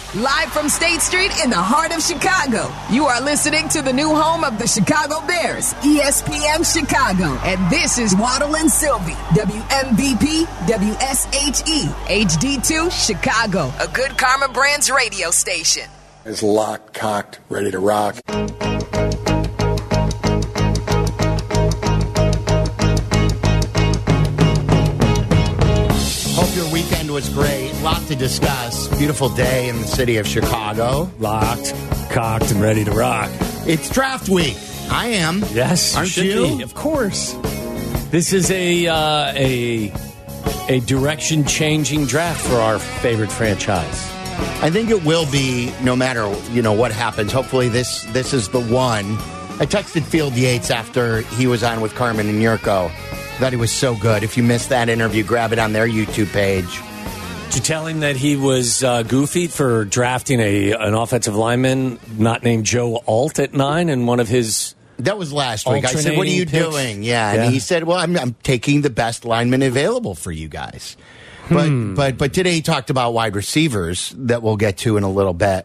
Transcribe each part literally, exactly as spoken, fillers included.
Live from State Street in the heart of Chicago, you are listening to the new home of the Chicago Bears, E S P N Chicago. And this is Waddle and Sylvie, W M V P, W S H E, H D two, Chicago, a Good Karma Brands radio station. Is locked, cocked, ready to rock. Hope your weekend was great. Lot to discuss. Beautiful day in the city of Chicago. Locked, cocked, and ready to rock. It's draft week. I am. Yes, Aren't you? you? Should be, of course. This is a uh, a a direction-changing draft for our favorite franchise. I think it will be, no matter you know what happens. Hopefully, this this is the one. I texted Field Yates after he was on with Carmen and Yurko. Thought he was so good. If you missed that interview, grab it on their YouTube page. Did you tell him that he was uh, goofy for drafting a an offensive lineman not named Joe Alt at nine in one of his? That was last week. I said, "What are you picks? doing?" Yeah, yeah, and he said, "Well, I'm, I'm taking the best lineman available for you guys." But hmm. but but today he talked about wide receivers that we'll get to in a little bit.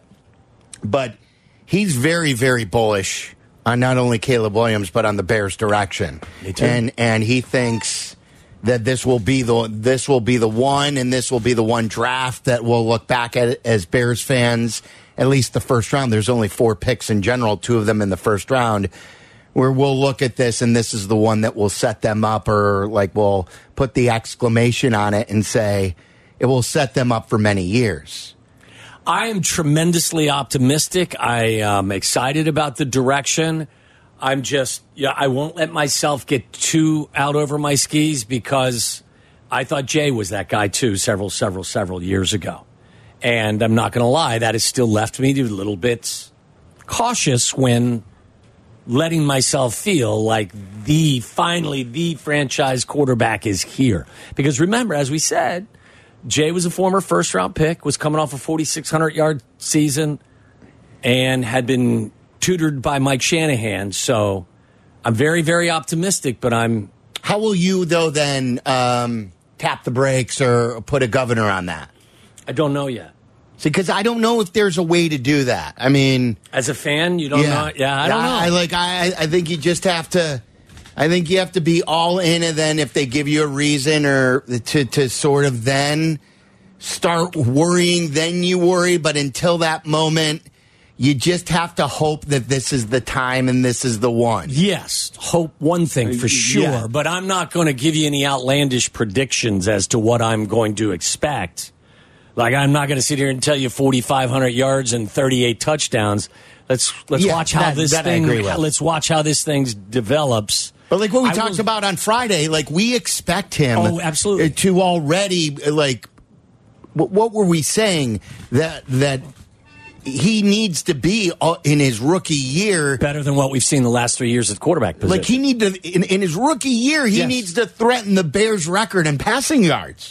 But he's very very bullish on not only Caleb Williams but on the Bears' direction. Me too. And and he thinks that this will be the this will be the one, and this will be the one draft that we'll look back at as Bears fans. At least the first round. There's only four picks in general, two of them in the first round, where we'll look at this and this is the one that will set them up, or like we'll put the exclamation on it and say it will set them up for many years. I am tremendously optimistic. I am excited about the direction. I'm just, yeah, I won't let myself get too out over my skis because I thought Jay was that guy too several, several, several years ago. And I'm not going to lie, that has still left me a little bit cautious when letting myself feel like the, finally, the franchise quarterback is here. Because remember, as we said, Jay was a former first-round pick, was coming off a forty-six hundred yard season, and had been tutored by Mike Shanahan. So I'm very, very optimistic, but I'm... How will you, though, then um, tap the brakes or put a governor on that? I don't know yet. See, because I don't know if there's a way to do that. I mean... As a fan, you don't yeah, know? Yeah, I don't know. I, like, I, I think you just have to... I think you have to be all in, and then if they give you a reason or to, to sort of then start worrying, then you worry. But until that moment, you just have to hope that this is the time and this is the one. Yes, hope one thing for sure. Yeah. But I'm not going to give you any outlandish predictions as to what I'm going to expect. Like, I'm not going to sit here and tell you forty-five hundred yards and thirty-eight touchdowns. Let's let's yeah, watch how that, this that thing. Let's watch how this thing develops. But like what we I talked will, about on Friday, like we expect him oh, absolutely. to already, like, what, what were we saying? That that he needs to be in his rookie year. Better than what we've seen the last three years at quarterback position. Like he need to, in, in his rookie year, he yes. needs to threaten the Bears' record in passing yards.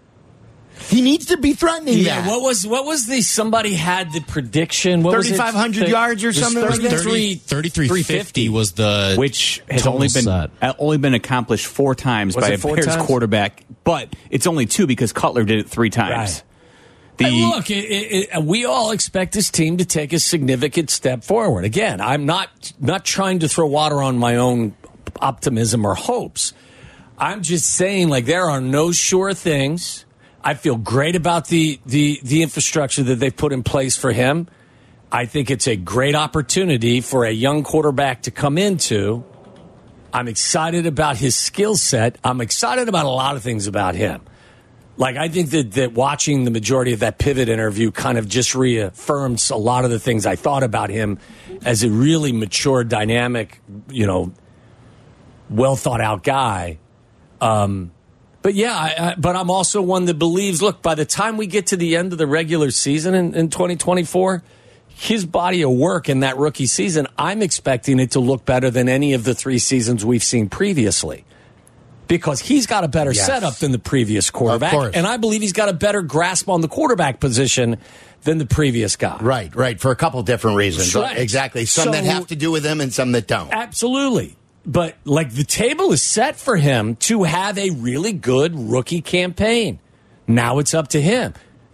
He needs to be threatening yeah, that. What was what was the somebody had the prediction? What thirty-five hundred yards or something like that? thirty-three fifty was the which has only been set. only been accomplished four times was by a four Bears times? quarterback, but it's only two because Cutler did it three times. Right. The, hey, look, it, it, it, we all expect this team to take a significant step forward. Again, I'm not not trying to throw water on my own optimism or hopes. I'm just saying, like, there are no sure things. I feel great about the, the, the infrastructure that they've put in place for him. I think it's a great opportunity for a young quarterback to come into. I'm excited about his skill set. I'm excited about a lot of things about him. Like, I think that, that watching the majority of that pivot interview kind of just reaffirms a lot of the things I thought about him as a really mature, dynamic, you know, well-thought-out guy. Um But yeah, I, I, but I'm also one that believes, look, by the time we get to the end of the regular season in, in twenty twenty-four, his body of work in that rookie season, I'm expecting it to look better than any of the three seasons we've seen previously. Because he's got a better yes. setup than the previous quarterback. And I believe he's got a better grasp on the quarterback position than the previous guy. Right, right, for a couple different reasons. Right. Exactly. Some so, that have to do with him and some that don't. Absolutely. But, like, the table is set for him to have a really good rookie campaign. Now it's up to him.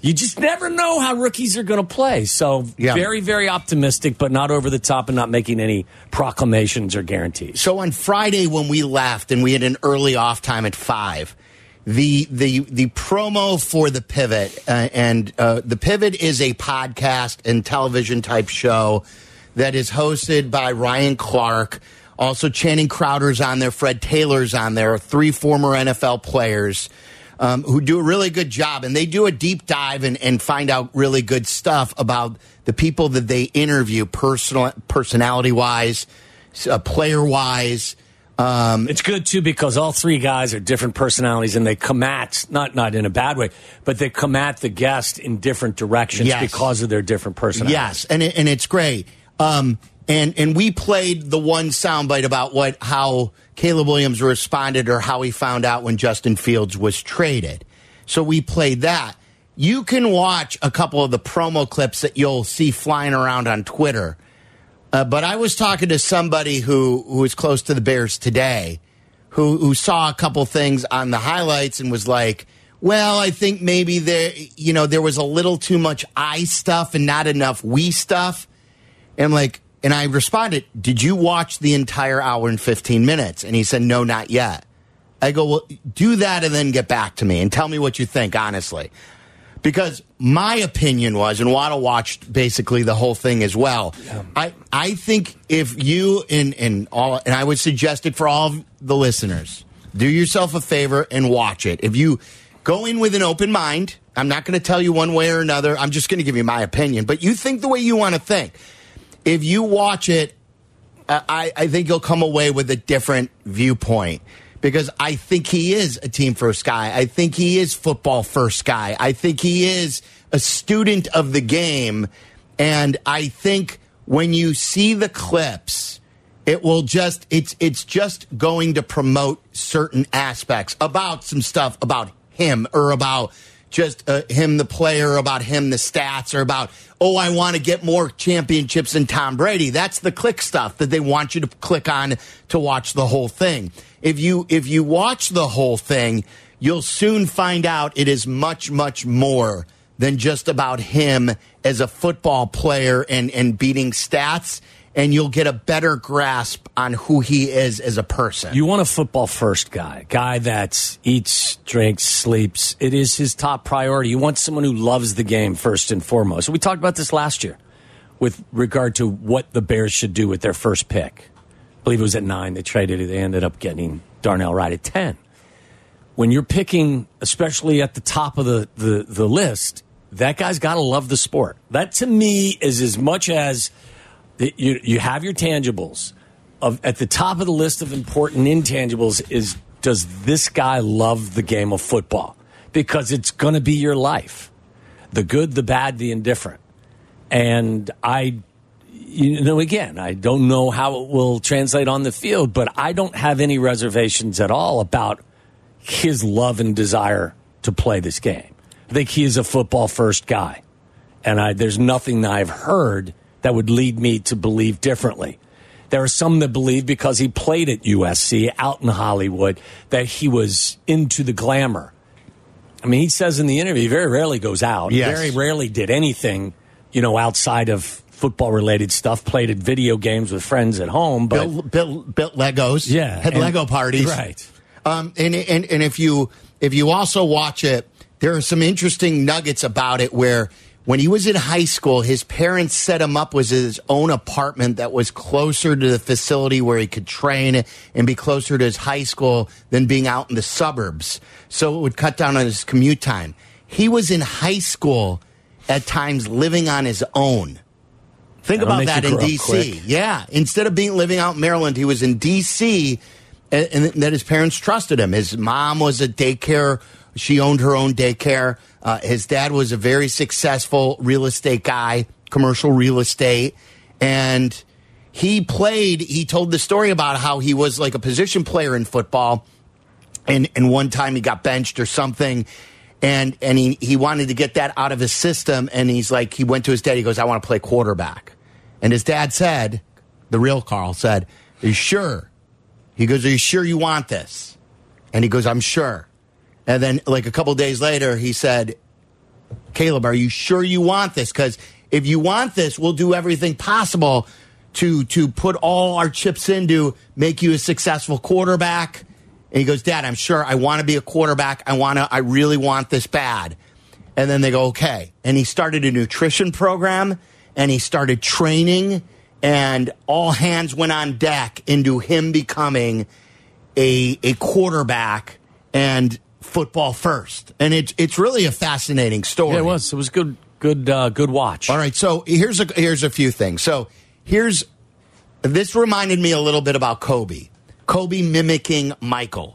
You just never know how rookies are going to play. So yeah. very, very optimistic, but not over the top and not making any proclamations or guarantees. So on Friday when we left and we had an early off time at five, the the the promo for the Pivot uh, and uh, the Pivot is a podcast and television type show that is hosted by Ryan Clark. Also, Channing Crowder's on there, Fred Taylor's on there, three former N F L players. Um, who do a really good job, and they do a deep dive and, and find out really good stuff about the people that they interview, personal, personality-wise, uh, player-wise. Um, it's good, too, because all three guys are different personalities, and they come at, not, not in a bad way, but they come at the guest in different directions yes. because of their different personalities. Yes, and, it, and it's great. Um, and, and we played the one soundbite about what how Caleb Williams responded or how he found out when Justin Fields was traded. So we played that. You can watch a couple of the promo clips that you'll see flying around on Twitter. Uh, but I was talking to somebody who, who is close to the Bears today who, who saw a couple things on the highlights and was like, well, I think maybe there, you know, there was a little too much I stuff and not enough we stuff. And I'm like, and I responded, did you watch the entire hour and fifteen minutes? And he said, no, not yet. I go, well, do that and then get back to me and tell me what you think, honestly. Because my opinion was, and Waddle watched basically the whole thing as well, yeah. I, I think if you, and, and, all, and I would suggest it for all of the listeners, do yourself a favor and watch it. If you go in with an open mind, I'm not going to tell you one way or another. I'm just going to give you my opinion. But you think the way you want to think. If you watch it, uh, I, I think you'll come away with a different viewpoint because I think he is a team first guy. I think he is football first guy. I think he is a student of the game. And I think when you see the clips, it will just, it's, it's just going to promote certain aspects about some stuff about him or about just uh, him, the player, about him, the stats, or about, oh, I want to get more championships than Tom Brady. That's the click stuff that they want you to click on to watch the whole thing. If you if you watch the whole thing, you'll soon find out it is much, much more than just about him as a football player and, and beating stats. And you'll get a better grasp on who he is as a person. You want a football first guy, guy that eats, drinks, sleeps. It is his top priority. You want someone who loves the game first and foremost. We talked about this last year with regard to what the Bears should do with their first pick. I believe it was at nine. They traded it. They ended up getting Darnell Wright at ten. When you're picking, especially at the top of the, the, the list, that guy's got to love the sport. That, to me, is as much as... You, you have your tangibles. Of, at the top of the list of important intangibles is, does this guy love the game of football? Because it's going to be your life. The good, the bad, the indifferent. And I, you know, again, I don't know how it will translate on the field, but I don't have any reservations at all about his love and desire to play this game. I think he is a football-first guy. And I, there's nothing that I've heard that would lead me to believe differently. There are some that believe because he played at U S C out in Hollywood that he was into the glamour. I mean, he says in the interview he very rarely goes out. Yes. Very rarely did anything, you know, outside of football-related stuff. Played at video games with friends at home. But built, built, built Legos. Yeah. Had and, Lego parties. Right. Um, and, and, and if you if you also watch it, there are some interesting nuggets about it where when he was in high school, his parents set him up with his own apartment that was closer to the facility where he could train and be closer to his high school than being out in the suburbs. So it would cut down on his commute time. He was in high school at times living on his own. Think about that in D C. Yeah. Instead of being living out in Maryland, he was in D C and, and that his parents trusted him. His mom was a daycare. She owned her own daycare. Uh, his dad was a very successful real estate guy, commercial real estate. And he played, he told the story about how he was like a position player in football. And, and one time he got benched or something. And, and he, he wanted to get that out of his system. And he's like, he went to his dad. He goes, I want to play quarterback. And his dad said, the real Carl said, are you sure? He goes, are you sure you want this? And he goes, I'm sure. And then, like, a couple days later, he said, Caleb, are you sure you want this? Because if you want this, we'll do everything possible to to put all our chips in to make you a successful quarterback. And he goes, Dad, I'm sure I want to be a quarterback. I want to. I really want this bad. And then they go, okay. And he started a nutrition program, and he started training, and all hands went on deck into him becoming a a quarterback and football first. And it's it's really a fascinating story. Yeah, it was. It was good. Good. Uh, good watch. All right. So here's a here's a few things. So here's this reminded me a little bit about Kobe. Kobe mimicking Michael.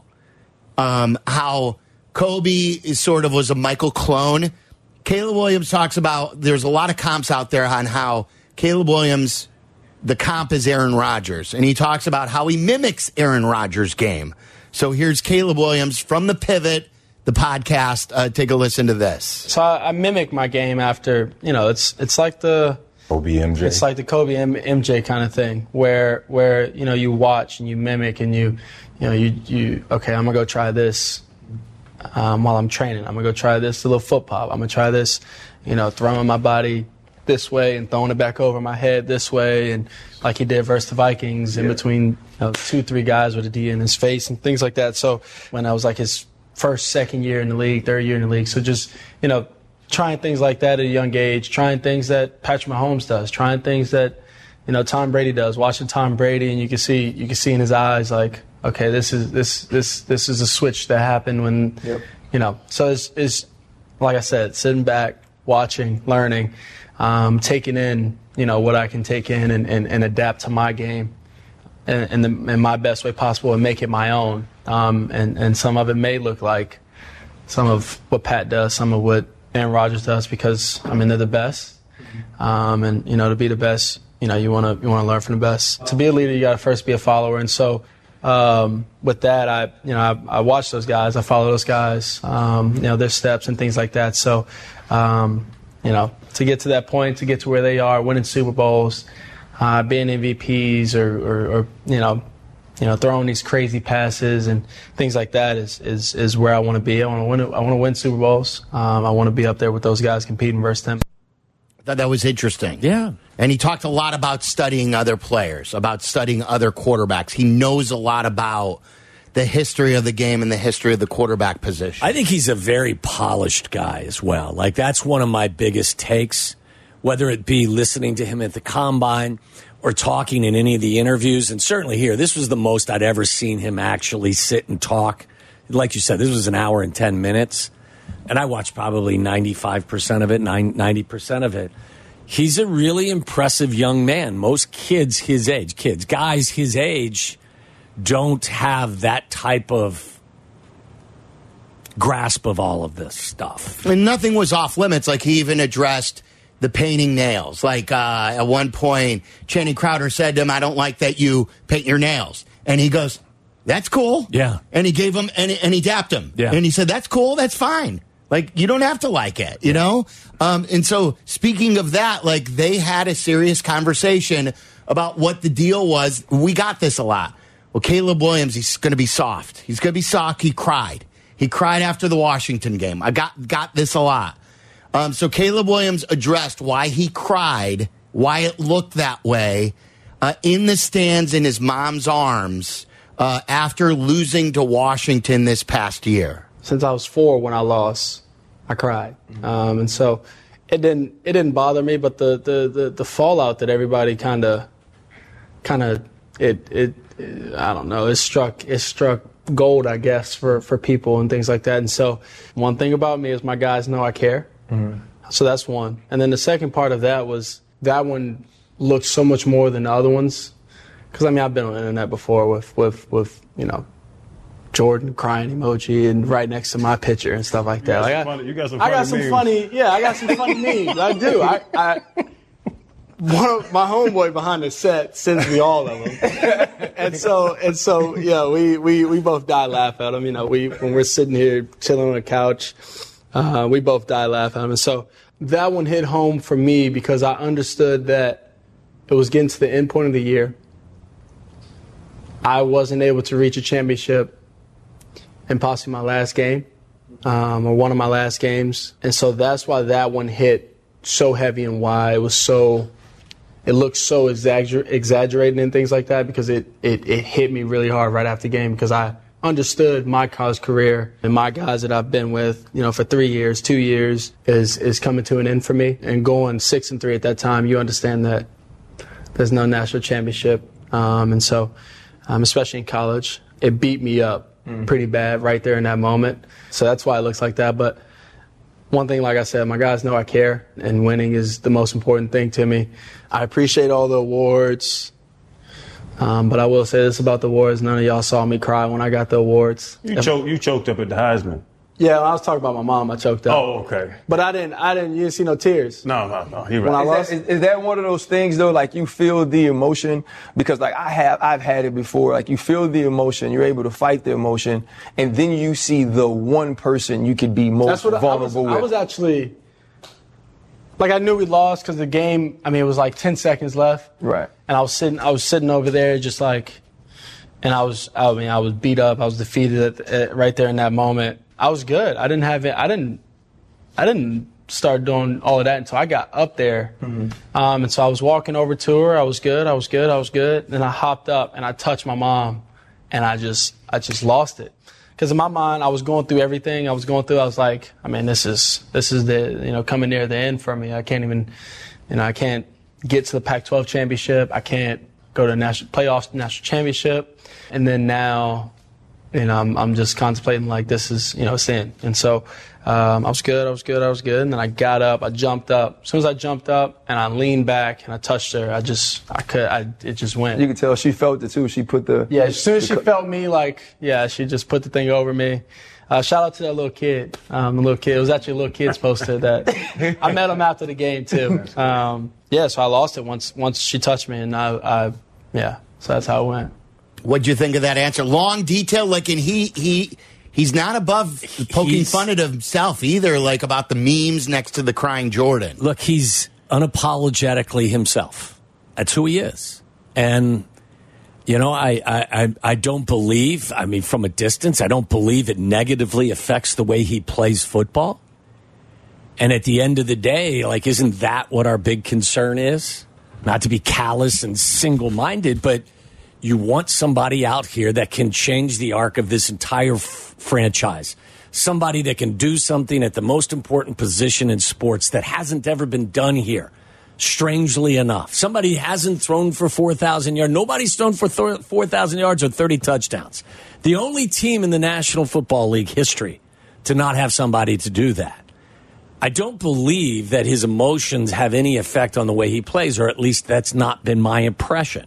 Um, how Kobe is sort of was a Michael clone. Caleb Williams talks about there's a lot of comps out there on how Caleb Williams, the comp is Aaron Rodgers. And he talks about how he mimics Aaron Rodgers' game. So here's Caleb Williams from The Pivot, the podcast. Uh, take a listen to this. So I, I mimic my game after, you know, it's it's like the Kobe M J. It's like the Kobe M J kind of thing, where where you know you watch and you mimic and you, you know you you okay, I'm gonna go try this um, while I'm training. I'm gonna go try this little foot pop. I'm gonna try this, you know, throwing my body this way and throwing it back over my head this way, and like he did versus the Vikings in yeah. between you know, two three guys with a D in his face and things like that. So when I was like his first second year in the league, third year in the league, so just you know. Trying things like that at a young age, trying things that Patrick Mahomes does, trying things that, you know, Tom Brady does. Watching Tom Brady, and you can see you can see in his eyes like, okay, this is this this this is a switch that happened when, yep. you know. So it's, it's like I said, sitting back, watching, learning, um, taking in, you know, what I can take in and, and, and adapt to my game, in, in, the, in my best way possible and make it my own. Um, and and some of it may look like some of what Pat does, some of what Aaron Rodgers does, because I mean they're the best, um, and you know to be the best, you know you want to you want to learn from the best. To be a leader, you got to first be a follower, and so um, with that, I you know I, I watch those guys, I follow those guys, um, you know their steps and things like that. So um, you know to get to that point, to get to where they are, winning Super Bowls, uh, being M V Ps, or, or, or you know. You know, throwing these crazy passes and things like that is is, is where I want to be. I want to win. I want to win Super Bowls. Um, I want to be up there with those guys competing versus them. I thought that was interesting. Yeah, and he talked a lot about studying other players, about studying other quarterbacks. He knows a lot about the history of the game and the history of the quarterback position. I think he's a very polished guy as well. Like that's one of my biggest takes, whether it be listening to him at the combine or talking in any of the interviews, and certainly here, this was the most I'd ever seen him actually sit and talk. Like you said, this was an hour and ten minutes, and I watched probably ninety-five percent of it, ninety percent of it. He's a really impressive young man. Most kids his age, kids, guys his age, don't have that type of grasp of all of this stuff. And nothing was off limits. Like he even addressed the painting nails. Like uh, at one point, Channing Crowder said to him, I don't like that you paint your nails. And he goes, that's cool. Yeah. And he gave him, and, and he dapped him. Yeah. And he said, that's cool, that's fine. Like, you don't have to like it, you know? Um, and so, speaking of that, like, they had a serious conversation about what the deal was. We got this a lot. Well, Caleb Williams, he's going to be soft. He's going to be soft. He cried. He cried after the Washington game. I got got this a lot. Um, so Caleb Williams addressed why he cried, why it looked that way, uh, in the stands in his mom's arms uh, after losing to Washington this past year. Since I was four when I lost, I cried, um, and so it didn't it didn't bother me. But the the the, the fallout that everybody kind of kind of it, it it I don't know it struck it struck gold, I guess, for for people and things like that. And so one thing about me is my guys know I care. Mm-hmm. So that's one. And then the second part of that was that one looked so much more than the other ones. Because, I mean, I've been on the internet before with, with, with, you know, Jordan crying emoji and right next to my picture and stuff like that. You, like funny, you got some I funny got some memes. funny, yeah, I got some funny memes. I do. I, I, one of my homeboy behind the set sends me all of them. And so, and so, yeah, we, we, we both die laugh at them. You know, we, when we're sitting here chilling on the couch, Uh, we both die laughing. And so that one hit home for me because I understood that it was getting to the end point of the year. I wasn't able to reach a championship in possibly my last game. um, or one of my last games. And so that's why that one hit so heavy and why it was so, it looked so exagger- exaggerated and things like that because it, it, it hit me really hard right after the game because I understood my college career and my guys that I've been with, you know, for three years, two years is, is coming to an end for me. And going six and three at that time, you understand that there's no national championship. Um, and so, um, especially in college, it beat me up mm. pretty bad right there in that moment. So that's why it looks like that. But one thing, like I said, my guys know I care, and winning is the most important thing to me. I appreciate all the awards, um, but I will say this about the awards. None of y'all saw me cry when I got the awards. You, choke, you choked up at the Heisman. Yeah, when I was talking about my mom, I choked up. Oh, okay. But I didn't, I didn't, you didn't see no tears. No, no, no. You're When I right. lost, Is that, is, is that one of those things though? Like you feel the emotion because like I have, I've had it before. Like you feel the emotion, you're able to fight the emotion, and then you see the one person you could be most that's what vulnerable I was, with. I was actually, like I knew we lost because the game, I mean, it was like ten seconds left. Right. And I was sitting, I was sitting over there just like, and I was, I mean, I was beat up. I was defeated at, the, at right there in that moment. I was good. I didn't have it. I didn't. I didn't start doing all of that until I got up there. Mm-hmm. Um, and so I was walking over to her. I was good. I was good. I was good. Then I hopped up and I touched my mom, and I just, I just lost it. Because in my mind, I was going through everything. I was going through. I was like, I mean, this is, this is the, you know, coming near the end for me. I can't even, you know, I can't get to the Pac twelve championship. I can't go to national playoffs, national championship, and then now. You know, I'm, I'm just contemplating like this is, you know, sin. And so um, I was good, I was good, I was good. And then I got up, I jumped up. As soon as I jumped up and I leaned back and I touched her, I just, I could, I, it just went. You could tell she felt it too. She put the. Yeah, as soon as she felt me, like, yeah, she just put the thing over me. Uh, shout out to that little kid. Um, the little kid. It was actually a little kid's poster that I met him after the game too. Um, yeah, so I lost it once, once she touched me, and I, I, yeah, so that's how it went. What'd you think of that answer? Long detail, like, and he he he's not above poking He's- fun at himself either, like about the memes next to the crying Jordan. Look, he's unapologetically himself. That's who he is. And, you know, I, I, I, I don't believe, I mean, from a distance, I don't believe it negatively affects the way he plays football. And at the end of the day, like, isn't that what our big concern is? Not to be callous and single-minded, but you want somebody out here that can change the arc of this entire f- franchise. Somebody that can do something at the most important position in sports that hasn't ever been done here, strangely enough. Somebody hasn't thrown for four thousand yards. Nobody's thrown for th- four thousand yards or thirty touchdowns. The only team in the National Football League history to not have somebody to do that. I don't believe that his emotions have any effect on the way he plays, or at least that's not been my impression.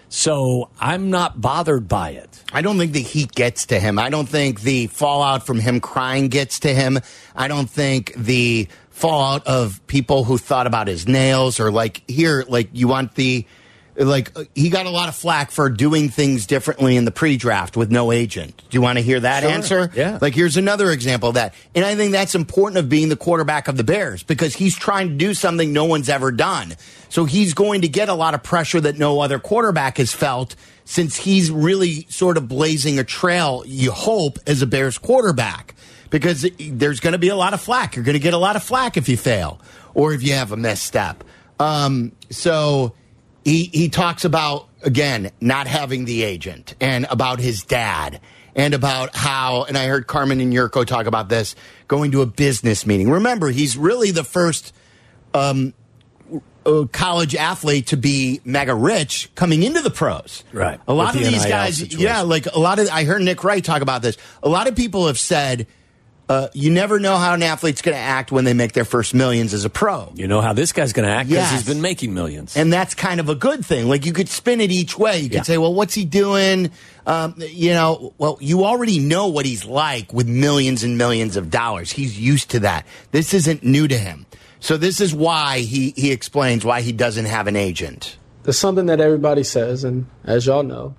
So I'm not bothered by it. I don't think the heat gets to him. I don't think the fallout from him crying gets to him. I don't think the fallout of people who thought about his nails or like here, like you want the, like he got a lot of flack for doing things differently in the pre-draft with no agent. Do you want to hear that Sure. answer? Yeah. Like here's another example of that. And I think that's important of being the quarterback of the Bears because he's trying to do something no one's ever done. So he's going to get a lot of pressure that no other quarterback has felt since he's really sort of blazing a trail, you hope, as a Bears quarterback. Because there's going to be a lot of flack. You're going to get a lot of flack if you fail or if you have a misstep. Um, so he, he talks about, again, not having the agent and about his dad and about how, and I heard Carmen and Yurko talk about this, going to a business meeting. Remember, he's really the first um, uh, college athlete to be mega rich coming into the pros. Right. A lot With of the these N I L guys, situation. yeah, like a lot of, I heard Nick Wright talk about this. A lot of people have said, Uh, you never know how an athlete's going to act when they make their first millions as a pro. You know how this guy's going to act because Yes. he's been making millions. And that's kind of a good thing. Like you could spin it each way. You could Yeah. say, well, what's he doing? Um, you know, well, you already know what he's like with millions and millions of dollars. He's used to that. This isn't new to him. So this is why he, he explains why he doesn't have an agent. There's something that everybody says, and as y'all know,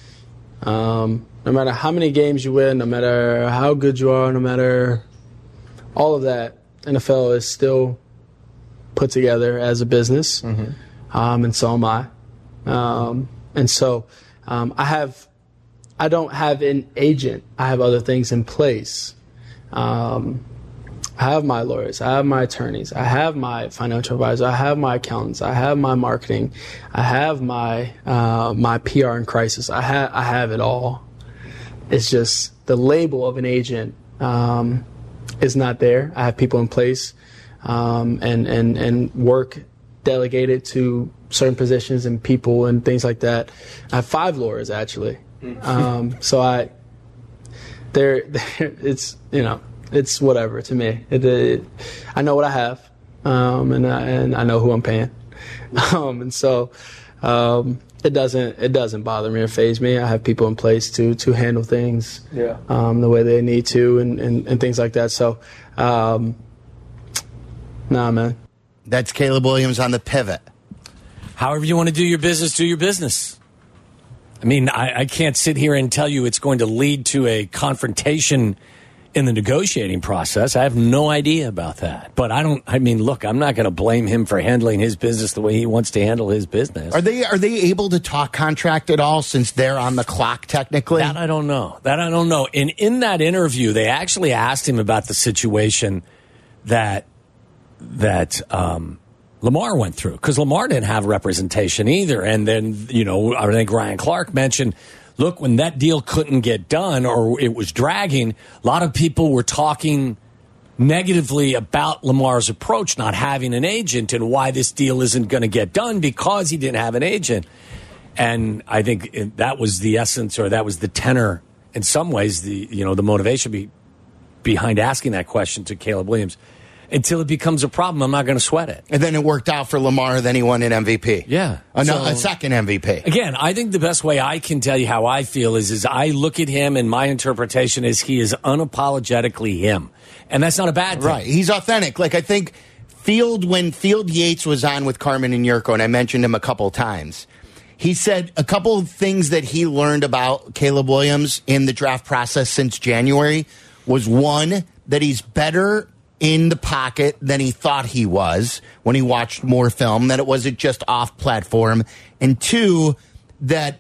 um, no matter how many games you win, no matter how good you are, no matter all of that, N F L is still put together as a business, mm-hmm. um, and so am I. Um, and so um, I have, I don't have an agent. I have other things in place. Um, I have my lawyers. I have my attorneys. I have my financial advisor. I have my accountants. I have my marketing. I have my uh, my P R and crisis. I have I have it all. It's just the label of an agent um, is not there. I have people in place um, and and and work delegated to certain positions and people and things like that. I have five lawyers actually. Um, so I, they're, they're it's you know. It's whatever to me. It, it, I know what I have, um, and I, and I know who I'm paying, um, and so um, it doesn't it doesn't bother me or faze me. I have people in place to to handle things yeah. um, the way they need to, and, and, and things like that. So, um, nah, man. That's Caleb Williams on the pivot. However you want to do your business, do your business. I mean, I, I can't sit here and tell you it's going to lead to a confrontation in the negotiating process. I have no idea about that. But I don't, I mean, look, I'm not going to blame him for handling his business the way he wants to handle his business. Are they, are they able to talk contract at all since they're on the clock technically? That I don't know. That I don't know. And in that interview, they actually asked him about the situation that, that, um, Lamar went through, because Lamar didn't have representation either. And then, you know, I think Ryan Clark mentioned, look, when that deal couldn't get done or it was dragging, a lot of people were talking negatively about Lamar's approach, not having an agent, and why this deal isn't going to get done because he didn't have an agent. And I think that was the essence, or that was the tenor, in some ways, the you know the motivation be, behind asking that question to Caleb Williams. Until it becomes a problem, I'm not going to sweat it. And then it worked out for Lamar, then he won an M V P. Yeah. A, so, a second M V P. Again, I think the best way I can tell you how I feel is, is I look at him and my interpretation is he is unapologetically him. And that's not a bad thing. Right. He's authentic. Like, I think Field, when Field Yates was on with Carmen and Yurko, and I mentioned him a couple times, he said a couple of things that he learned about Caleb Williams in the draft process since January was, one, that he's better in the pocket than he thought he was when he watched more film, that it wasn't just off platform. And two, that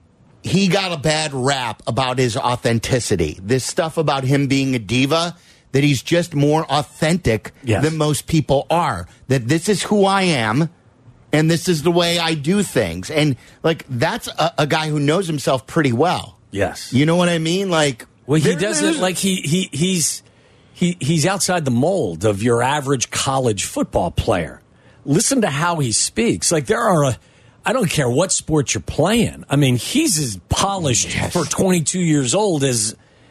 he got a bad rap about his authenticity. This stuff about him being a diva, that he's just more authentic yes. than most people are. That this is who I am, and this is the way I do things. And, like, that's a, a guy who knows himself pretty well. Yes. You know what I mean? Like, well, he doesn't, like, he, he he's... He he's outside the mold of your average college football player. Listen to how he speaks. Like, there are a, I don't care what sport you're playing. I mean, he's as polished yes. for twenty-two years old as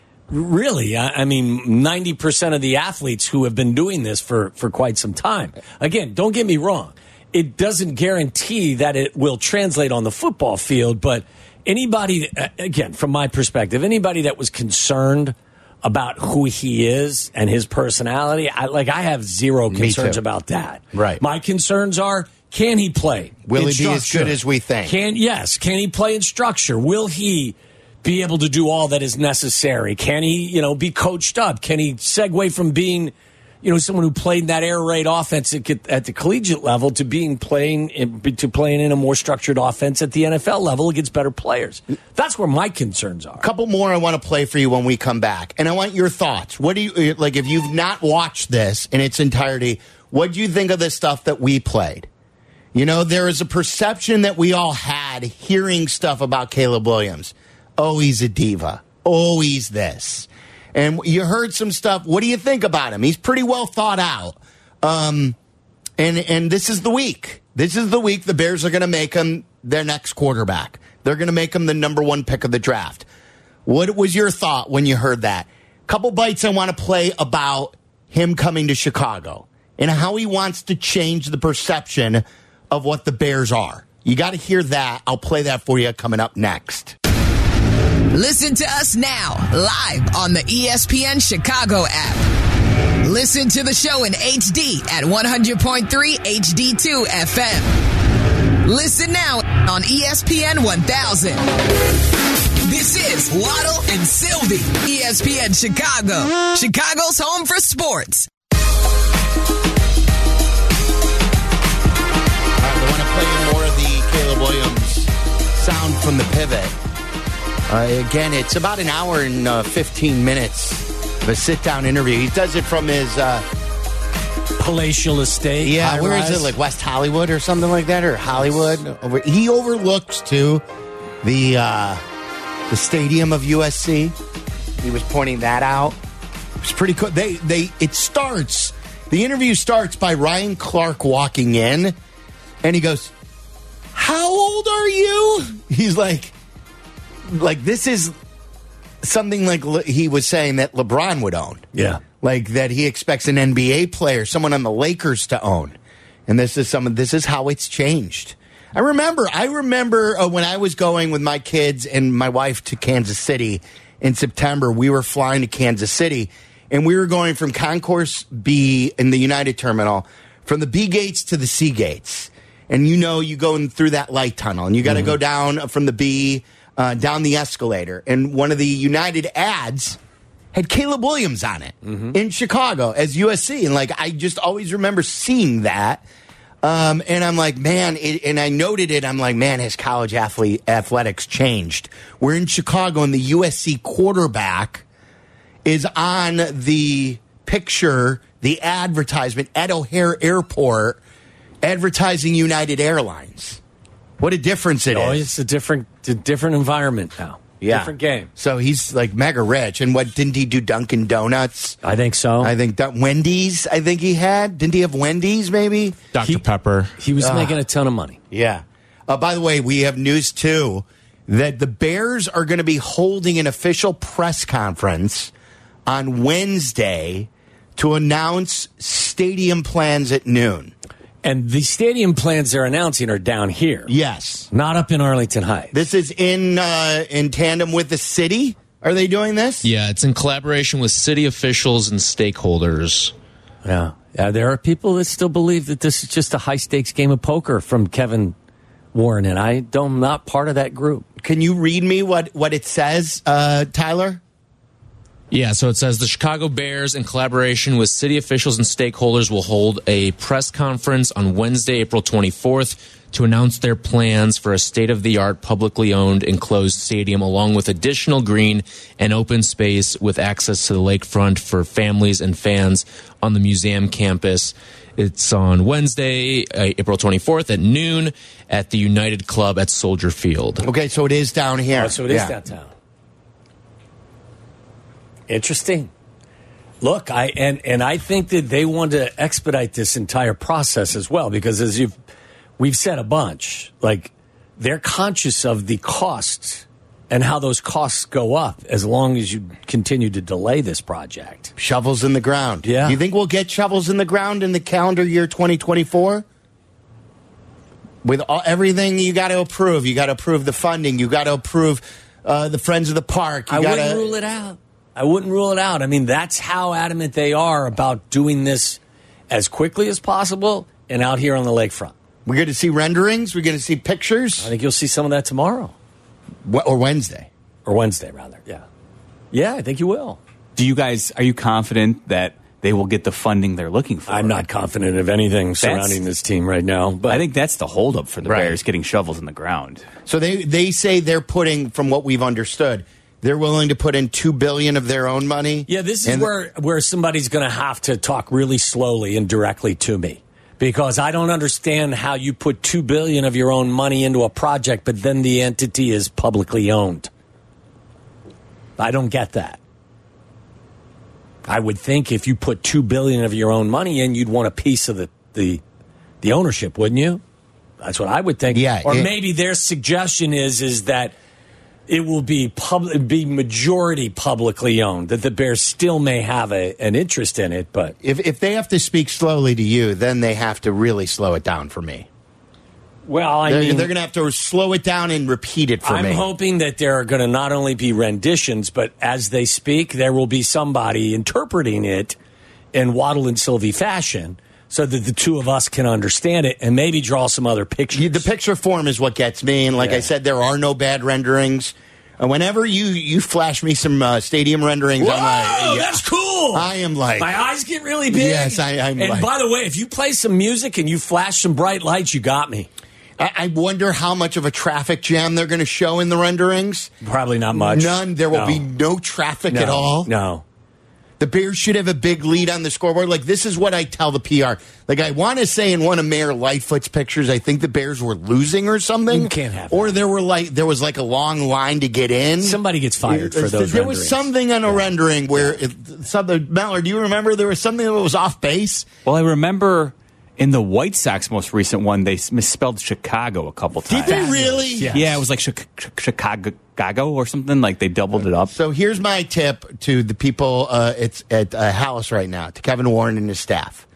really, I, I mean, ninety percent of the athletes who have been doing this for, for quite some time. Again, don't get me wrong. It doesn't guarantee that it will translate on the football field, but anybody, again, from my perspective, anybody that was concerned about who he is and his personality, I, like I have zero concerns about that. Right. My concerns are, can he play? Will he be as good as we think? Can yes. Can he play in structure? Will he be able to do all that is necessary? Can he, you know, be coached up? Can he segue from being, you know, someone who played in that air raid offense at, at the collegiate level to being playing in, to playing in a more structured offense at the N F L level against better players? That's where my concerns are. A couple more I want to play for you when we come back, and I want your thoughts. What do you like if you've not watched this in its entirety? What do you think of the stuff that we played? You know, there is a perception that we all had hearing stuff about Caleb Williams. Oh, he's a diva. Oh, he's this. And you heard some stuff. What do you think about him? He's pretty well thought out. Um, and and this is the week. This is the week the Bears are going to make him their next quarterback. They're going to make him the number one pick of the draft. What was your thought when you heard that? Couple bites I want to play about him coming to Chicago and how he wants to change the perception of what the Bears are. You got to hear that. I'll play that for you coming up next. Listen to us now, live on the E S P N Chicago app. Listen to the show in H D at one hundred point three H D two F M. Listen now on E S P N one thousand. This is Waddle and Sylvie, E S P N Chicago, Chicago's home for sports. All right, I want to play you more of the Caleb Williams sound from the pivot. Uh, again, it's about an hour and uh, fifteen minutes of a sit-down interview. He does it from his uh, palatial estate. Yeah, where is it? Like West Hollywood or something like that, or Hollywood. Over, he overlooks too the uh, the stadium of U S C. He was pointing that out. It's pretty cool. They they it starts. The interview starts by Ryan Clark walking in, and he goes, "How old are you?" He's like, like this is something like Le- he was saying that LeBron would own. Yeah. Like that he expects an N B A player, someone on the Lakers to own. And this is some this is how it's changed. I remember I remember uh, when I was going with my kids and my wife to Kansas City in September, we were flying to Kansas City and we were going from Concourse B in the United Terminal from the B gates to the C gates. And you know you go in through that light tunnel and you got to mm-hmm. go down from the B uh, down the escalator. And one of the United ads had Caleb Williams on it mm-hmm. in Chicago as U S C. And, like, I just always remember seeing that. Um, and I'm like, man, it, and I noted it. I'm like, man, has college athlete athletics changed? We're in Chicago, and the U S C quarterback is on the picture, the advertisement at O'Hare Airport, advertising United Airlines. What a difference it oh, is. It's a different, a different environment now. Yeah. Different game. So he's like mega rich. And what, didn't he do Dunkin' Donuts? I think so. I think that Wendy's, I think he had. Didn't he have Wendy's maybe? Doctor He- Pepper. He was Uh, making a ton of money. Yeah. Uh, by the way, we have news too that the Bears are going to be holding an official press conference on Wednesday to announce stadium plans at noon. And the stadium plans they're announcing are down here. Yes. Not up in Arlington Heights. This is in uh, in tandem with the city. Are they doing this? Yeah, it's in collaboration with city officials and stakeholders. Yeah. Yeah, there are people that still believe that this is just a high-stakes game of poker from Kevin Warren, and I don't, I'm not part of that group. Can you read me what, what it says, uh, Tyler? Yeah, so it says the Chicago Bears, in collaboration with city officials and stakeholders, will hold a press conference on Wednesday, April twenty-fourth, to announce their plans for a state-of-the-art, publicly owned, enclosed stadium, along with additional green and open space with access to the lakefront for families and fans on the museum campus. It's on Wednesday, uh, April twenty-fourth at noon at the United Club at Soldier Field. Okay, so it is down here. Oh, so it is Yeah. downtown. Interesting. Look, I and and I think that they want to expedite this entire process as well, because as you've we've said a bunch, like they're conscious of the costs and how those costs go up as long as you continue to delay this project. Shovels in the ground. Yeah. You think we'll get shovels in the ground in the calendar year twenty twenty-four? With all, everything you got to approve. You got to approve the funding. You got to approve uh, the Friends of the Park. You I gotta, wouldn't rule it out. I wouldn't rule it out. I mean, that's how adamant they are about doing this as quickly as possible and out here on the lakefront. We're going to see renderings. We're going to see pictures. I think you'll see some of that tomorrow. Or Wednesday. Or Wednesday, rather. Yeah. Yeah, I think you will. Do you guys, are you confident that they will get the funding they're looking for? I'm not confident of anything surrounding this team right now. But I think that's the holdup for the Right. Bears, getting shovels in the ground. So they, they say they're putting, from what we've understood, they're willing to put in two billion dollars of their own money. yeah, this is And- where, where somebody's going to have to talk really slowly and directly to me. Because I don't understand how you put two billion dollars of your own money into a project, but then the entity is publicly owned. I don't get that. I would think if you put two billion dollars of your own money in, you'd want a piece of the, the, the ownership, wouldn't you? That's what I would think. Yeah, or it- maybe their suggestion is is that it will be public, be majority publicly owned, that the Bears still may have a, an interest in it, but If, if they have to speak slowly to you, then they have to really slow it down for me. well, I They're, mean, they're going to have to slow it down and repeat it for I'm me. hoping that there are going to not only be renditions, but as they speak, there will be somebody interpreting it in Waddle and Sylvie fashion so that the two of us can understand it and maybe draw some other pictures. You- the picture form is what gets me, and like Yeah. I said, there are no bad renderings. And whenever you, you flash me some uh, stadium renderings, Whoa, I'm like, yeah, that's cool. I am like, My eyes get really big. Yes, I- I'm And like- by the way, if you play some music and you flash some bright lights, you got me. I, I wonder how much of a traffic jam they're going to show in the renderings. Probably not much. None. There will No. be no traffic No, at all. No. The Bears should have a big lead on the scoreboard. Like, this is what I tell the P R. Like, I want to say in one of Mayor Lightfoot's pictures, I think the Bears were losing or something. You can't have that. Or there were like there was like a long line to get in. Somebody gets fired for those There renderings. was something on a yeah. rendering where it, something. Mallard, do you remember there was something that was off base? Well, I remember in the White Sox most recent one, they misspelled Chicago a couple times. Did they really? Yeah, yeah, it was like Chi- Chi- Chicago. Chicago or something, like they doubled it up. So here's my tip to the people uh, it's at uh, Hallis right now, to Kevin Warren and his staff.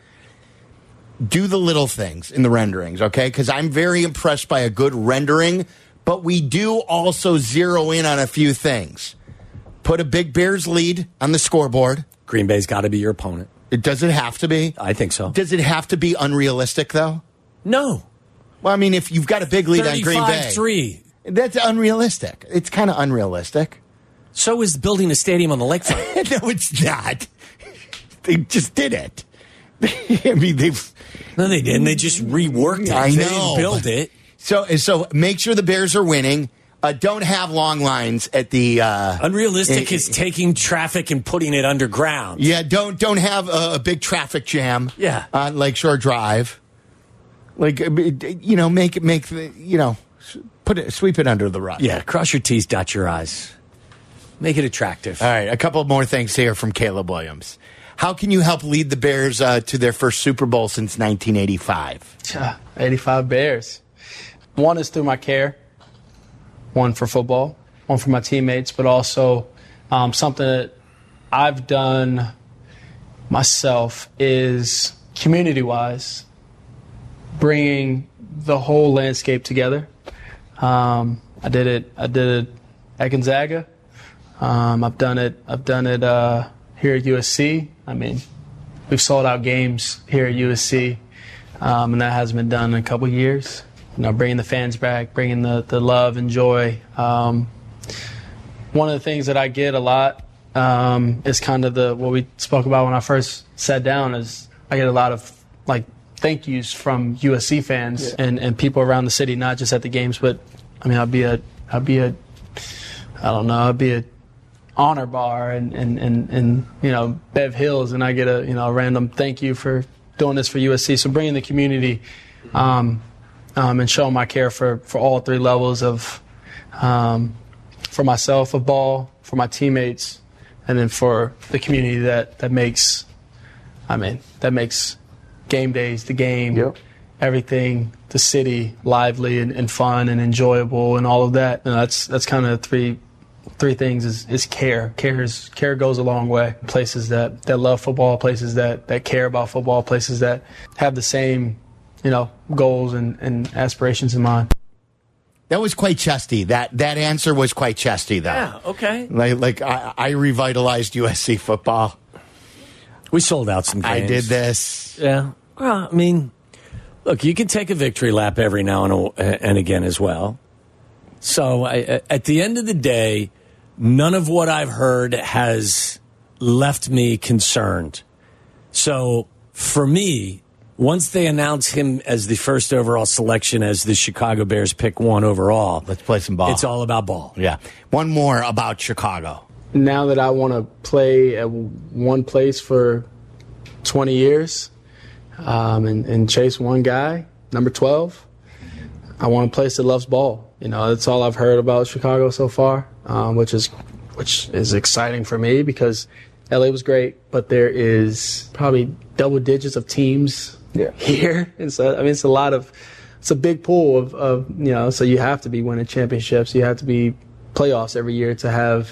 Do the little things in the renderings, okay? Because I'm very impressed by a good rendering, but we do also zero in on a few things. Put a big Bears lead on the scoreboard. Green Bay's got to be your opponent. It does it have to be? I think so. Does it have to be unrealistic, though? No. Well, I mean, if you've got a big lead on Green Bay. thirty-five three. That's unrealistic. It's kind of unrealistic. So is building a stadium on the lakefront. No, it's not. They just did it. I mean, they've. No, they didn't. They just reworked it. I They know. didn't build it. So, so make sure the Bears are winning. Uh, don't have long lines at the. Uh, Unrealistic uh, is taking traffic and putting it underground. Yeah, don't don't have a, a big traffic jam. Yeah. On Lakeshore Drive. Like, you know, make it make the you know. Put it, sweep it under the rug. Yeah, cross your T's, dot your I's. Make it attractive. All right, a couple more things here from Caleb Williams. How can you help lead the Bears uh, to their first Super Bowl since nineteen eighty-five? eighty-five Bears. One is through my care. One for football. One for my teammates, but also um, something that I've done myself is community-wise, bringing the whole landscape together. Um, I did it. I did it at Gonzaga. Um, I've done it. I've done it uh, here at U S C. I mean, we've sold out games here at U S C, um, and that hasn't been done in a couple of years. You know, bringing the fans back, bringing the, the love and joy. Um, one of the things that I get a lot um, is kind of the what we spoke about when I first sat down. Is I get a lot of like. thank yous from U S C fans yeah. and, and people around the city, not just at the games, but I mean, I'll be a, I'll be a, I don't know, I'll be a honor bar and, and, and, and, you know, Bev Hills, and I get a, you know, a random thank you for doing this for U S C. So bringing the community um, um, and showing my care for, for all three levels of, um, for myself, of ball, for my teammates, and then for the community that, that makes, I mean, that makes game days, the game, yep. everything, the city lively and, and fun and enjoyable and all of that. And that's that's kind of three three things is, is care. Care is, care goes a long way. Places that, that love football, places that, that care about football, places that have the same, you know, goals and, and aspirations in mind. That was quite chesty. That that answer was quite chesty, though. Yeah, okay. Like, like I, I revitalized U S C football. We sold out some games. I did this. Yeah. Well, I mean, look, you can take a victory lap every now and, and again as well. So I, at the end of the day, none of what I've heard has left me concerned. So for me, once they announce him as the first overall selection as the Chicago Bears pick one overall, let's play some ball. It's all about ball. Yeah. One more about Chicago. Now that I want to play at one place for twenty years um, and, and chase one guy, number twelve, I want a place that loves ball. You know, that's all I've heard about Chicago so far, um, which is which is exciting for me because L A was great, but there is probably double digits of teams yeah. here. And so, I mean, it's a lot of, it's a big pool of, of, you know, so you have to be winning championships. You have to be playoffs every year to have,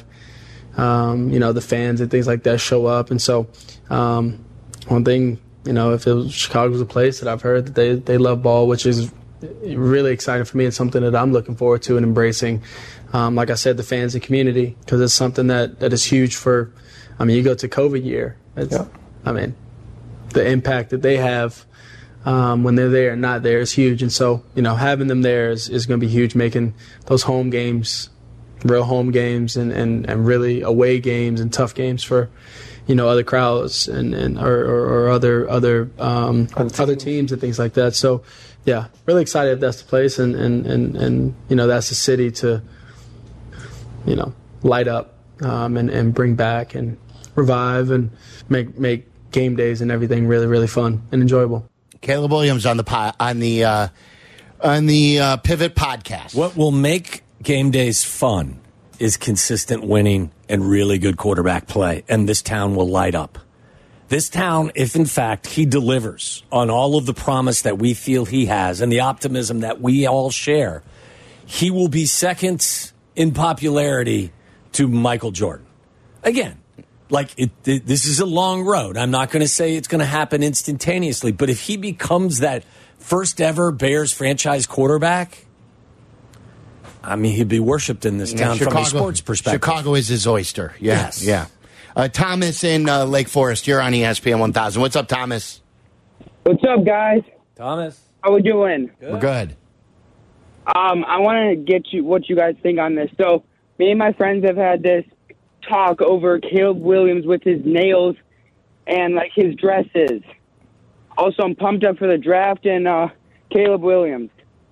um, you know, the fans and things like that show up. And so um, one thing, you know, if it was Chicago was a place that I've heard that they, they love ball, which is really exciting for me. It's something that I'm looking forward to and embracing. Um, like I said, the fans and community, because it's something that, that is huge for, I mean, you go to COVID year. It's, yeah. I mean, the impact that they have um, when they're there and not there is huge. And so, you know, having them there is, is going to be huge, making those home games, real home games and, and, and really away games and tough games for, you know, other crowds and, and or, or, or other other um, other teams and things like that. So, yeah, really excited if that's the place and, and, and, and you know, that's the city to, you know, light up um, and, and bring back and revive and make make game days and everything really, really fun and enjoyable. Caleb Williams on the po- on the uh, on the uh, Pivot podcast. What will make game days fun is consistent winning and really good quarterback play, and this town will light up. This town, if in fact he delivers on all of the promise that we feel he has and the optimism that we all share, he will be second in popularity to Michael Jordan. Again, like it, it, this is a long road. I'm not going to say it's going to happen instantaneously, but if he becomes that first ever Bears franchise quarterback, I mean, he'd be worshipped in this Yeah, town Chicago, from a sports perspective. Chicago is his oyster. Yeah, Yes. yeah. Uh, Thomas in uh, Lake Forest, you're on E S P N one thousand. What's up, Thomas? What's up, guys? Thomas. How we doing? Good. We're good. Um, I want to get you what you guys think on this. So, me and my friends have had this talk over Caleb Williams with his nails and like his dresses. Also, I'm pumped up for the draft and uh, Caleb Williams.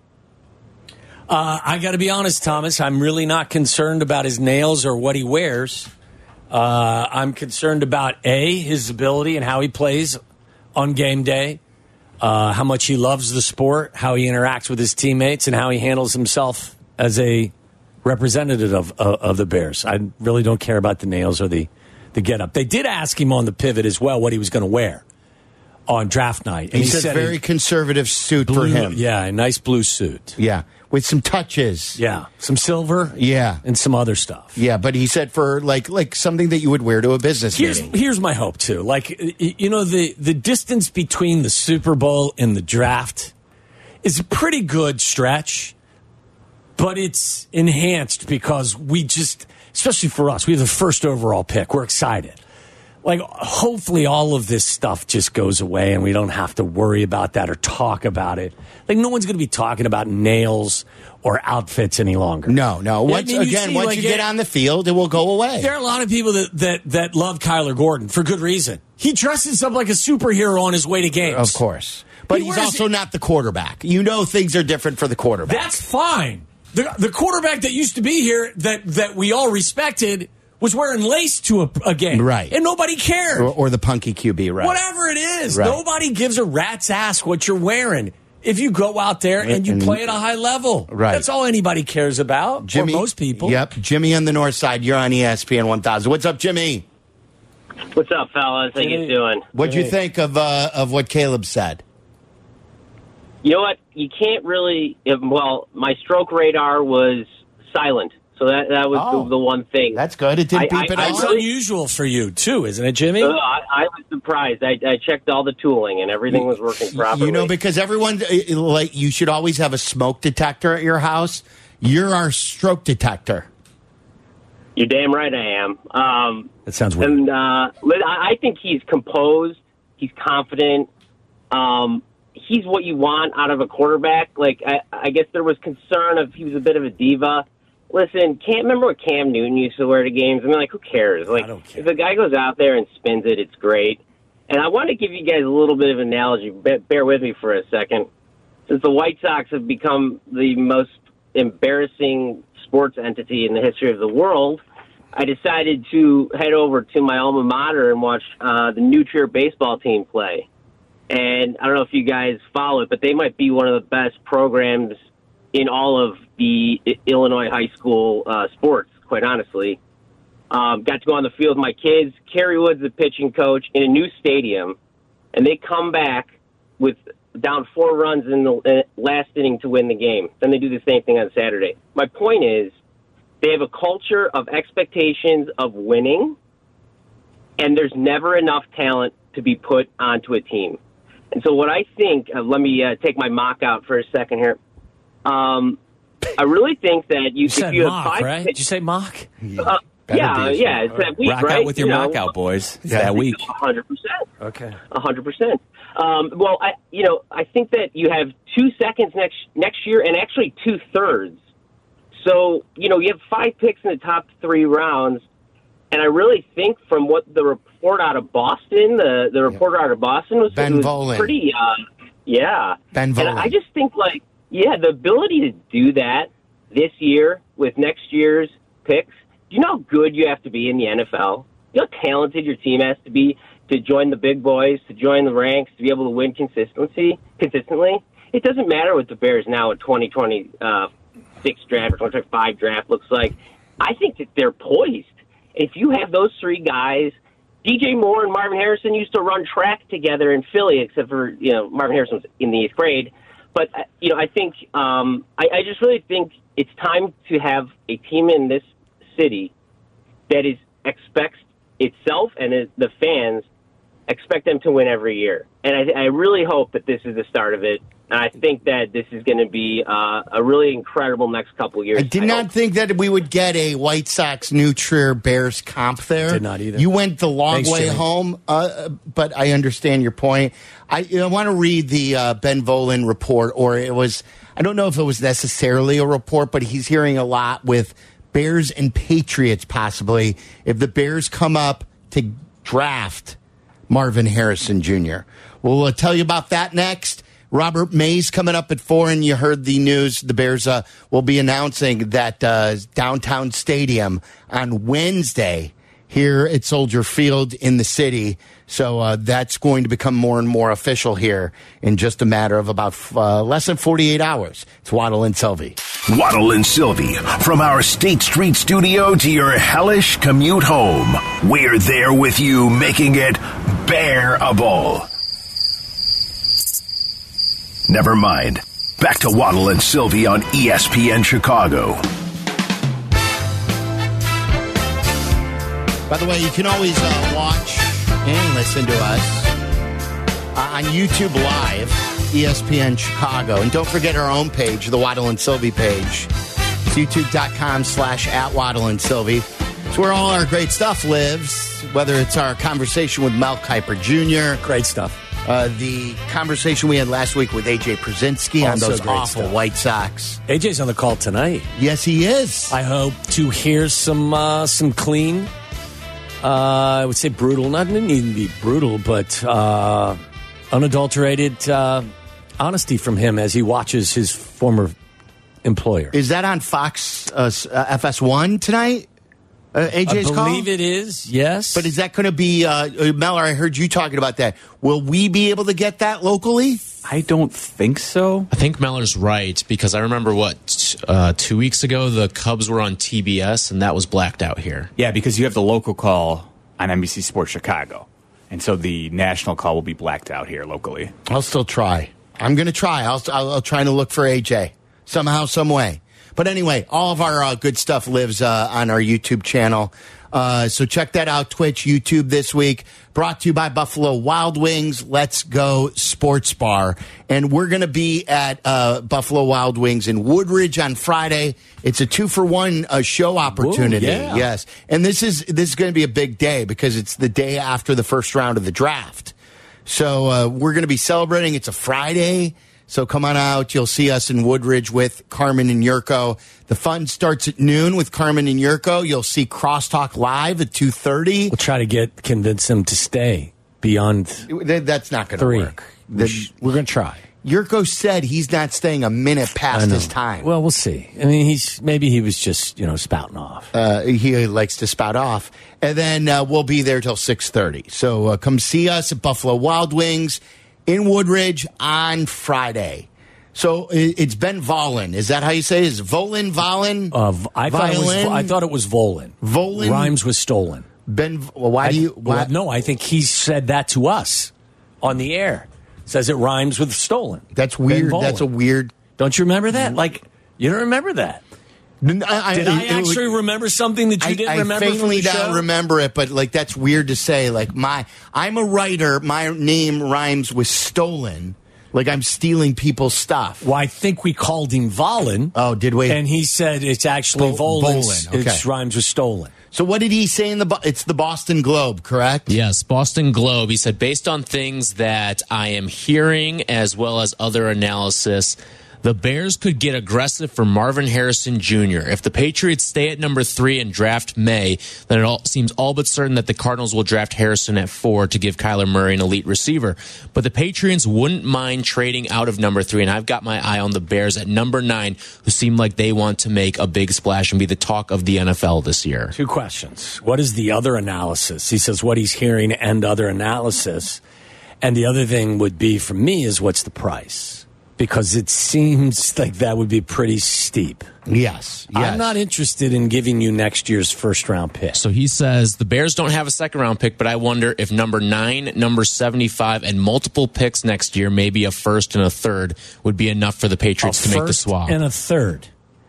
Uh, I got to be honest, Thomas. I'm really not concerned about his nails or what he wears. Uh, I'm concerned about, A, his ability and how he plays on game day, uh, how much he loves the sport, how he interacts with his teammates, and how he handles himself as a representative of, of, of the Bears. I really don't care about the nails or the, the get-up. They did ask him on the pivot as well what he was going to wear on draft night. And he, he said, said very conservative suit blue, for him. Yeah, a nice blue suit. Yeah, with some touches. Yeah, some silver. Yeah, and some other stuff. Yeah, but he said for like like something that you would wear to a business here's, meeting. Here's my hope too. Like you know, the the distance between the Super Bowl and the draft is a pretty good stretch, but it's enhanced because we just, especially for us, we have the first overall pick. We're excited. Like, hopefully all of this stuff just goes away and we don't have to worry about that or talk about it. Like, no one's going to be talking about nails or outfits any longer. No, no. Once, I mean, again, see, once like, you get it, on the field, it will go away. There are a lot of people that, that, that love Kyler Gordon for good reason. He dresses up like a superhero on his way to games. Of course. But he he's wears, also not the quarterback. You know things are different for the quarterback. That's fine. The, the quarterback that used to be here that, that we all respected was wearing lace to a, a game. Right. And nobody cared. Or, or the punky Q B, right. Whatever it is. Right. Nobody gives a rat's ass what you're wearing if you go out there and you and, play at a high level. Right. That's all anybody cares about, Jimmy, or most people. Yep. Jimmy on the north side. You're on E S P N one thousand. What's up, Jimmy? What's up, fellas? How you doing? What'd you think of uh, of what Caleb said? You know what? You can't really. Well, my stroke radar was silent, so that that was Oh. the, the one thing. That's good. It didn't I- beep it I- I out. It's really- unusual for you, too, isn't it, Jimmy? Uh, I, I was surprised. I, I checked all the tooling and everything was working properly. You know, because everyone, uh, like, you should always have a smoke detector at your house. You're our stroke detector. You're damn right I am. Um, that sounds weird. and uh, li- I I think he's composed. He's confident. Um, he's what you want out of a quarterback. Like, I, I guess there was concern of he was a bit of a diva. Listen, can't remember what Cam Newton used to wear to games. I mean, like, who cares? Like, if a guy goes out there and spins it, it's great. And I want to give you guys a little bit of an analogy. Be- bear with me for a second. Since the White Sox have become the most embarrassing sports entity in the history of the world, I decided to head over to my alma mater and watch uh, the New Trier baseball team play. And I don't know if you guys follow it, but they might be one of the best programs in all of the I- Illinois high school uh, sports, quite honestly. Um, got to go on the field with my kids. Kerry Wood's the pitching coach in a new stadium, and they come back with down four runs in the uh, last inning to win the game. Then they do the same thing on Saturday. My point is, they have a culture of expectations of winning, and there's never enough talent to be put onto a team. And so what I think, uh, let me uh, take my mock out for a second here. Um, I really think that you, You if said you have mock, five, right? Did you say mock? Uh, yeah, be. yeah, it's that week, Rock right? out with your You know, mock out, boys. It's yeah. that week. one hundred percent. Okay. one hundred percent. Um, well, I, you know, I think that you have two seconds next next year and actually two thirds. So, you know, you have five picks in the top three rounds. And I really think from what the report out of Boston, the, the reporter out of Boston was, Ben it was Volin. pretty, uh, yeah. Ben And Volin. I just think, like, yeah, the ability to do that this year with next year's picks, do you know how good you have to be in the N F L you know how talented your team has to be to join the big boys, to join the ranks, to be able to win consistency consistently. It doesn't matter what the Bears now at twenty twenty-six draft or twenty twenty-five draft looks like. I think that they're poised. If you have those three guys, D J Moore and Marvin Harrison used to run track together in Philly, except for, you know, Marvin Harrison was in the eighth grade. But, you know, I think, um, I, I just really think it's time to have a team in this city that is expects itself and is, the fans expect them to win every year. And I, I really hope that this is the start of it. And I think that this is going to be uh, a really incredible next couple of years. I did I not hope. think that we would get a White Sox New Trier Bears comp there. Did not either. You went the long Thanks, way Jimmy. home, uh, but I understand your point. I, you know, I want to read the uh, Ben Volin report, or it was, I don't know if it was necessarily a report, but he's hearing a lot with Bears and Patriots possibly if the Bears come up to draft Marvin Harrison Junior We'll uh, tell you about that next. Robert Mays coming up at four, and you heard the news. The Bears uh, will be announcing that uh, downtown stadium on Wednesday here at Soldier Field in the city. So uh, that's going to become more and more official here in just a matter of about uh, less than forty-eight hours. It's Waddle and Sylvie. Waddle and Sylvie, from our State Street studio to your hellish commute home. We're there with you, making it bearable. Never mind. Back to Waddle and Sylvie on E S P N Chicago. By the way, you can always uh, watch and listen to us uh, on YouTube Live, E S P N Chicago. And don't forget our own page, the Waddle and Sylvie page. It's youtube.com slash at Waddle and Sylvie. It's where all our great stuff lives, whether it's our conversation with Mel Kiper Junior Great stuff. Uh, the conversation we had last week with A J Przinsky on Also those great awful stuff. White Sox. A J's on the call tonight. Yes, he is. I hope to hear some uh, some clean, uh, I would say brutal, not didn't need to be brutal, but uh, unadulterated uh, honesty from him as he watches his former employer. Is that on Fox uh, F S one tonight? Uh, A J's I call? believe it is, yes. But is that going to be, uh, Mel, I heard you talking about that. Will we be able to get that locally? I don't think so. I think Meller's right, because I remember, what, uh, two weeks ago, the Cubs were on T B S, and that was blacked out here. Yeah, because you have the local call on N B C Sports Chicago. And so the national call will be blacked out here locally. I'll still try. I'm going to try. I'll, I'll, I'll try to look for A J somehow, some way. But anyway, all of our uh, good stuff lives uh, on our YouTube channel. Uh, so check that out, Twitch, YouTube this week. Brought to you by Buffalo Wild Wings. Let's go Sports Bar. And we're going to be at uh, Buffalo Wild Wings in Woodridge on Friday. It's a two-for-one uh, show opportunity. Ooh, yeah. Yes. And this is this is going to be a big day because it's the day after the first round of the draft. So uh, we're going to be celebrating. It's a Friday. So come on out. You'll see us in Woodridge with Carmen and Yurko. The fun starts at noon with Carmen and Yurko. You'll see Crosstalk Live at two thirty. We'll try to get convince him to stay beyond That's not going to three. work. The, The, We're going to try. Yurko said he's not staying a minute I past know. his time. Well, we'll see. I mean, he's maybe he was just, you know, spouting off. Uh, he likes to spout off. And then uh, we'll be there till six thirty. So uh, come see us at Buffalo Wild Wings in Woodridge on Friday. So it- it's Ben Volin. Is that how you say it? Is it Volin, Volin? Uh, v- I, thought it was, Violin? I thought it was Volin. Volin? Rhymes was stolen. Ben, well, why do you? Why? Well, no, I think he said that to us on the air. Says it rhymes with stolen. That's Ben weird. Volin. That's a weird. Don't you remember that? Like, you don't remember that? I, Did I it actually would- remember something that you I, didn't I remember from faintly the show? don't remember it, but like that's weird to say. Like my, I'm a writer. My name rhymes with stolen. Like I'm stealing people's stuff. Well, I think we called him Volin. Oh, did we? And he said it's actually Bo- Volin. Bolin, okay. It rhymes with stolen. So what did he say in the? Bo- It's the Boston Globe, correct? Yes, Boston Globe. He said, based on things that I am hearing as well as other analysis, The Bears could get aggressive for Marvin Harrison Junior If the Patriots stay at number three and draft May, then it all seems all but certain that the Cardinals will draft Harrison at four to give Kyler Murray an elite receiver. But the Patriots wouldn't mind trading out of number three, and I've got my eye on the Bears at number nine, who seem like they want to make a big splash and be the talk of the N F L this year. Two questions. What is the other analysis? He says what he's hearing and other analysis. And the other thing would be, for me, is what's the price? Because it seems like that would be pretty steep. Yes, yes. I'm not interested in giving you next year's first-round pick. So he says the Bears don't have a second-round pick, but I wonder if number nine, number seventy-five, and multiple picks next year, maybe a first and a third, would be enough for the Patriots a to make the first swap. And a third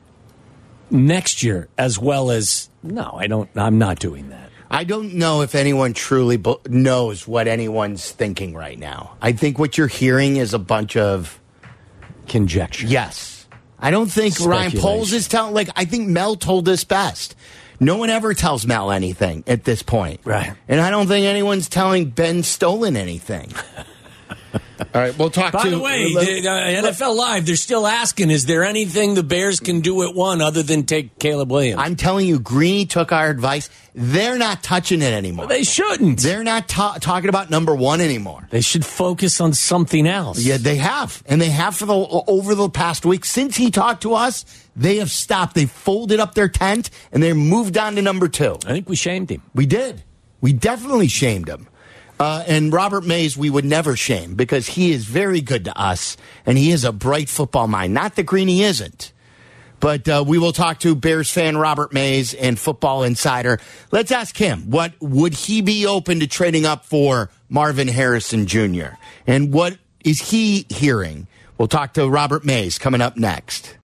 next year, as well as no, I don't. I'm not doing that. I don't know if anyone truly bo- knows what anyone's thinking right now. I think what you're hearing is a bunch of conjecture. Yes. I don't think Ryan Poles is telling, like, I think Mel told us best. No one ever tells Mel anything at this point. Right. And I don't think anyone's telling Ben Stolen anything. All right, we'll talk By to... the way, the, uh, N F L Live, they're still asking, is there anything the Bears can do at one other than take Caleb Williams? I'm telling you, Greeny took our advice. They're not touching it anymore. Well, they shouldn't. They're not ta- talking about number one anymore. They should focus on something else. Yeah, they have. And they have for the over the past week. Since he talked to us, they have stopped. They folded up their tent, and they moved on to number two. I think we shamed him. We did. We definitely shamed him. Uh, and Robert Mays, we would never shame because he is very good to us, and he is a bright football mind. Not that Greeny isn't. But uh, we will talk to Bears fan Robert Mays and Football Insider. Let's ask him, what would he be open to trading up for Marvin Harrison Junior? And what is he hearing? We'll talk to Robert Mays coming up next.